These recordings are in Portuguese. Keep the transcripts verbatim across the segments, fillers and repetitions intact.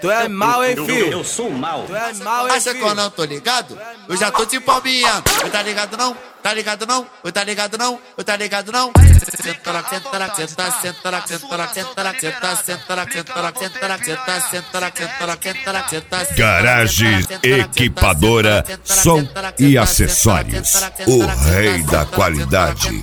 Tu é mal, hein, filho? Eu sou mal. Tu é mal, hein, Acha que eu não tô ligado? Eu já tô te palminhando. Eu tá ligado não? Tá ligado não? Eu tá ligado não? Eu tá ligado não? Senta lá, senta lá, senta, senta lá, senta lá, senta lá, senta, senta lá, senta lá, senta lá, senta, senta lá, senta lá, senta lá, senta. Garagens Equipadora, som e acessórios. O rei da qualidade.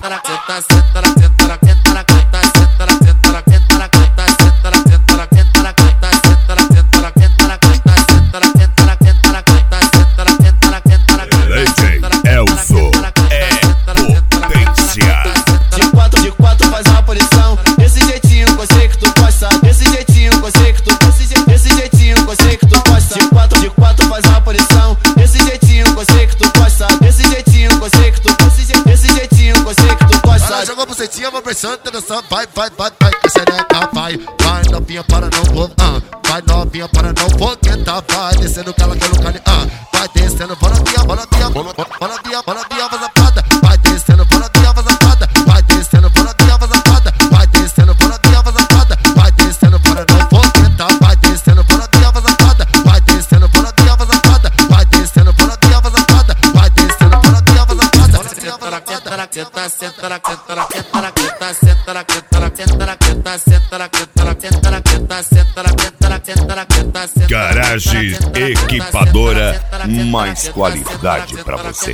Elzo é potência. De quatro, de quatro faz uma posição. Desse jeitinho que eu sei que tu gosta. Desse jeitinho que eu sei que tu desse, je, desse jeitinho que eu sei que tu gosta. De quatro, de quatro faz uma posição. Desse jeitinho que eu sei que tu gosta. Desse jeitinho que eu sei que tu desse, je, desse jeitinho que eu sei que tu gosta. Ela jogou pro cetinha, vou prestando atenção. Vai, vai, vai, vai, que xereca vai. Vai novinha para não vou, ah. Vai novinha para não vou quentar. Vai descendo cala pelo cali, ah. Vai descendo, bola minha, bola minha, bola minha, bola minha, vaza pada. Vai descendo, bola minha, vaza pada. Vai descendo, bola minha, vaza pada. Vai descendo, bola minha, vaza pada. Vai descendo, bola não vou quentar. Vai descendo, bola minha, vaza pada. Vai descendo, bola minha, vaza pada. Vai descendo, bola minha, vaza pada. Vai descendo, bola minha, vaza pada. Senta lá, senta lá, senta lá, senta lá, senta lá, senta lá, senta lá, senta lá, senta lá, senta lá, senta lá, senta lá, senta lá, senta lá, senta lá, senta lá, senta lá. Garagens Equipadora, mais qualidade pra você.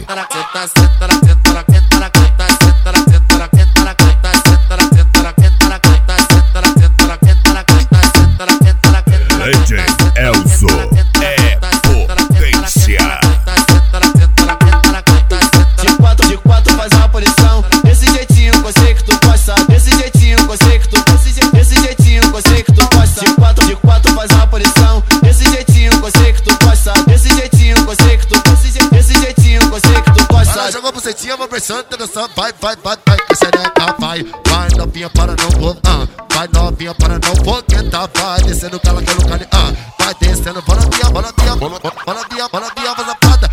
Legend Elzo é potência. De quatro, de quatro faz uma posição. Desse jeitinho que eu sei que tu gosta. Desse jeitinho que eu sei que tu desse, je, desse jeitinho que eu sei que tu gosta. De quatro, de quatro faz uma posição. Desse jeitinho que eu sei que tu gosta. Desse jeitinho que eu sei que tu desse, je, desse jeitinho que eu sei que tu gosta. Ela jogou pro cetinha, vou prestando atenção. Vai, vai, vai, vai, que xereca vai. Vai novinha para não vou, ah. Vai novinha para não vou quentar. Vai descendo cala pelo cali, ah. Vai descendo, bola minha, bola minha, bola minha, bola minha, vaza pada.